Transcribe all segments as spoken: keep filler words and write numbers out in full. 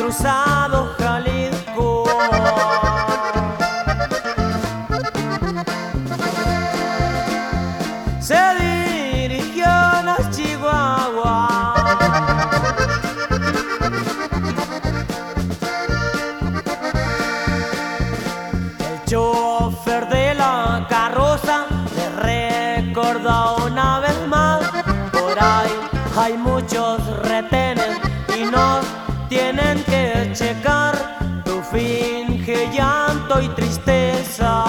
cruzado Jalisco. Se dirigió a las Chihuahuas. El chofer de la carroza le recordó una vez más: por ahí hay muchos retenes y nos tienen que checar. Tu finge llanto y tristeza,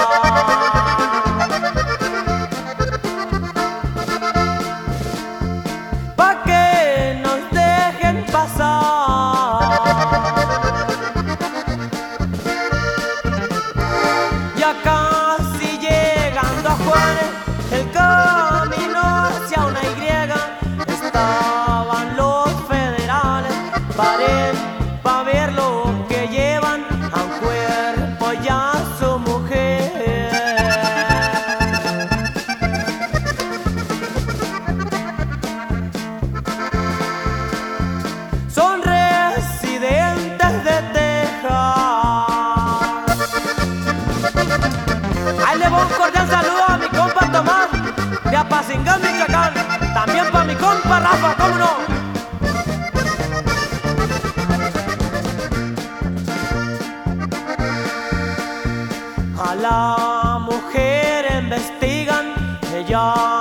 pa' que nos dejen pasar. Ya casi llegando a Juárez, el camino hacia una Y, estaban los federales. Paren pa' ver lo que llevan, a un cuerpo y a su mujer. Son residentes de Texas. Ahí le voy un cordial saludo a mi compa Tomás de Apatzingán, Michoacán. También pa' mi compa Rafa, ¿cómo no? A la mujer investigan, ella